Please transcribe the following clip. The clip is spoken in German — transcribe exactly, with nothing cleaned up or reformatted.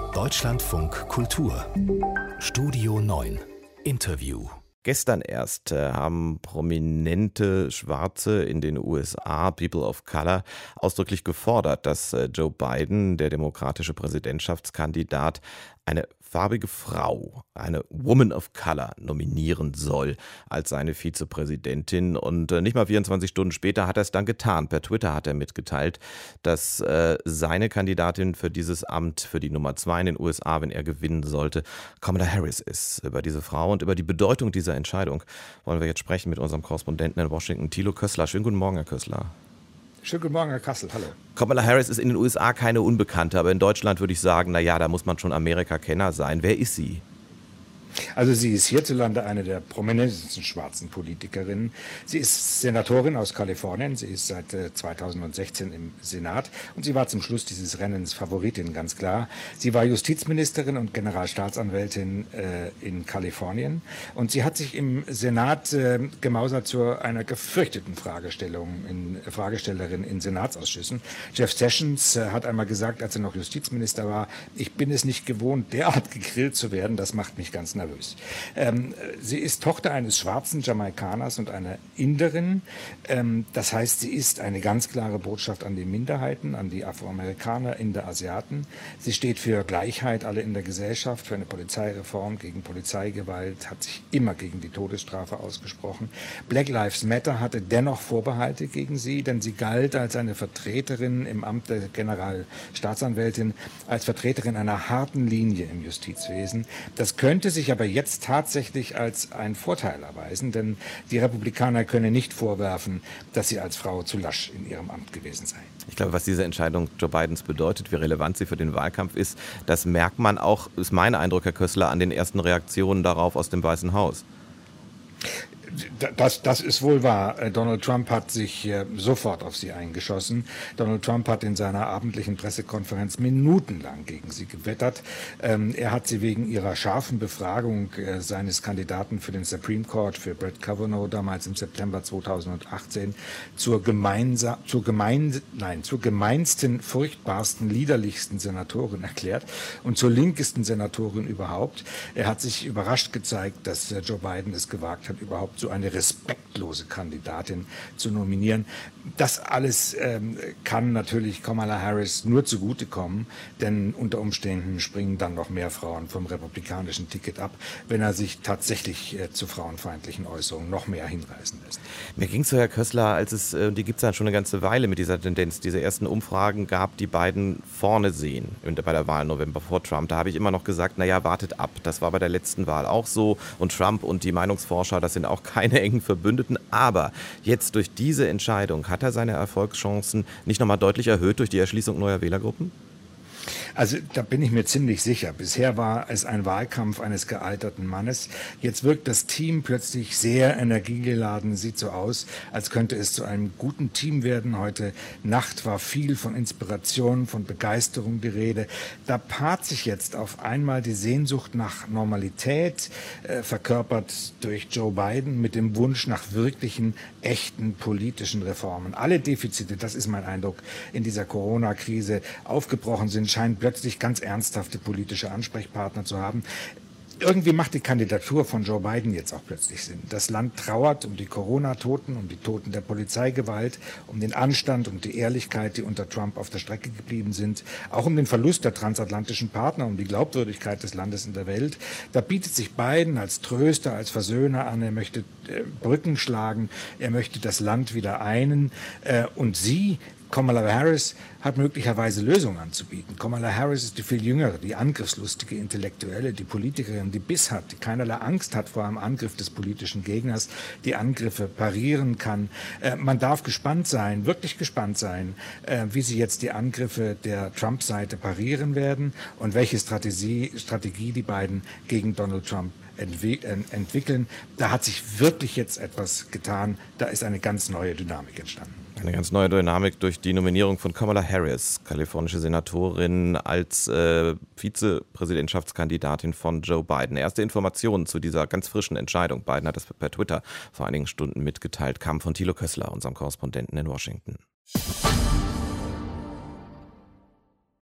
Deutschlandfunk Kultur Studio neun Interview. Gestern erst äh, haben prominente Schwarze in den U S A, People of Color, ausdrücklich gefordert, dass äh, Joe Biden, der demokratische Präsidentschaftskandidat, eine farbige Frau, eine Woman of Color, nominieren soll als seine Vizepräsidentin. Und äh, nicht mal vierundzwanzig Stunden später hat er es dann getan. Per Twitter hat er mitgeteilt, dass äh, seine Kandidatin für dieses Amt, für die Nummer zwei in den U S A, wenn er gewinnen sollte, Kamala Harris ist. Über diese Frau und über die Bedeutung dieser Entscheidung wollen wir jetzt sprechen mit unserem Korrespondenten in Washington, Thilo Kössler. Schönen guten Morgen, Herr Kössler. Schönen guten Morgen, Herr Kassel. Hallo. Kamala Harris ist in den U S A keine Unbekannte, aber in Deutschland würde ich sagen, na ja, da muss man schon Amerika-Kenner sein. Wer ist sie? Also sie ist hierzulande eine der prominentesten schwarzen Politikerinnen. Sie ist Senatorin aus Kalifornien. Sie ist seit äh, zweitausendsechzehn im Senat und sie war zum Schluss dieses Rennens Favoritin, ganz klar. Sie war Justizministerin und Generalstaatsanwältin äh, in Kalifornien und sie hat sich im Senat äh, gemausert zu einer gefürchteten Fragestellung in, äh, Fragestellerin in Senatsausschüssen. Jeff Sessions äh, hat einmal gesagt, als er noch Justizminister war, ich bin es nicht gewohnt, derart gegrillt zu werden, das macht mich ganz nervös. Ähm, sie ist Tochter eines schwarzen Jamaikaners und einer Inderin. Ähm, das heißt, sie ist eine ganz klare Botschaft an die Minderheiten, an die Afroamerikaner, Inder, Asiaten. Sie steht für Gleichheit, alle in der Gesellschaft, für eine Polizeireform, gegen Polizeigewalt, hat sich immer gegen die Todesstrafe ausgesprochen. Black Lives Matter hatte dennoch Vorbehalte gegen sie, denn sie galt als eine Vertreterin im Amt der Generalstaatsanwältin, als Vertreterin einer harten Linie im Justizwesen. Das könnte sich aber jetzt tatsächlich als ein Vorteil erweisen, denn die Republikaner können nicht vorwerfen, dass sie als Frau zu lasch in ihrem Amt gewesen sei. Ich glaube, was diese Entscheidung Joe Bidens bedeutet, wie relevant sie für den Wahlkampf ist, das merkt man auch, ist mein Eindruck, Herr Kössler, an den ersten Reaktionen darauf aus dem Weißen Haus. Das, das ist wohl wahr. Donald Trump hat sich äh, sofort auf sie eingeschossen. Donald Trump hat in seiner abendlichen Pressekonferenz minutenlang gegen sie gewettert. Ähm, er hat sie wegen ihrer scharfen Befragung äh, seines Kandidaten für den Supreme Court, für Brett Kavanaugh, damals im September zweitausendachtzehn, zur, gemeinsa zur, gemein nein, zur gemeinsten, furchtbarsten, liederlichsten Senatorin erklärt und zur linkesten Senatorin überhaupt. Er hat sich überrascht gezeigt, dass äh, Joe Biden es gewagt hat, überhaupt so eine respektlose Kandidatin zu nominieren. Das alles ähm, kann natürlich Kamala Harris nur zugutekommen, denn unter Umständen springen dann noch mehr Frauen vom republikanischen Ticket ab, wenn er sich tatsächlich äh, zu frauenfeindlichen Äußerungen noch mehr hinreißen lässt. Mir ging es so, Herr Kössler, als es, äh, die gibt es ja schon eine ganze Weile mit dieser Tendenz, diese ersten Umfragen gab, die beiden vorne sehen bei der Wahl im November vor Trump. Da habe ich immer noch gesagt, naja, wartet ab. Das war bei der letzten Wahl auch so und Trump und die Meinungsforscher, das sind auch keine engen Verbündeten, aber jetzt durch diese Entscheidung hat er seine Erfolgschancen nicht nochmal deutlich erhöht durch die Erschließung neuer Wählergruppen? Also da bin ich mir ziemlich sicher. Bisher war es ein Wahlkampf eines gealterten Mannes. Jetzt wirkt das Team plötzlich sehr energiegeladen, sieht so aus, als könnte es zu einem guten Team werden. Heute Nacht war viel von Inspiration, von Begeisterung die Rede. Da paart sich jetzt auf einmal die Sehnsucht nach Normalität, äh, verkörpert durch Joe Biden, mit dem Wunsch nach wirklichen, echten politischen Reformen. Alle Defizite, das ist mein Eindruck, in dieser Corona-Krise aufgebrochen sind, scheinen plötzlich ganz ernsthafte politische Ansprechpartner zu haben. Irgendwie macht die Kandidatur von Joe Biden jetzt auch plötzlich Sinn. Das Land trauert um die Corona-Toten, um die Toten der Polizeigewalt, um den Anstand und die Ehrlichkeit, die unter Trump auf der Strecke geblieben sind, auch um den Verlust der transatlantischen Partner, um die Glaubwürdigkeit des Landes in der Welt. Da bietet sich Biden als Tröster, als Versöhner an. Er möchte äh, Brücken schlagen, er möchte das Land wieder einen. Äh, und sie, Kamala Harris, hat möglicherweise Lösungen anzubieten. Kamala Harris ist die viel jüngere, die angriffslustige Intellektuelle, die Politikerin, die Biss hat, die keinerlei Angst hat vor einem Angriff des politischen Gegners, die Angriffe parieren kann. Äh, man darf gespannt sein, wirklich gespannt sein, äh, wie sie jetzt die Angriffe der Trump-Seite parieren werden und welche Strategie, Strategie die beiden gegen Donald Trump entwickeln. Da hat sich wirklich jetzt etwas getan. Da ist eine ganz neue Dynamik entstanden. Eine ganz neue Dynamik durch die Nominierung von Kamala Harris, kalifornische Senatorin, als äh, Vizepräsidentschaftskandidatin von Joe Biden. Erste Informationen zu dieser ganz frischen Entscheidung, Biden hat das per Twitter vor einigen Stunden mitgeteilt, kamen von Thilo Kössler, unserem Korrespondenten in Washington.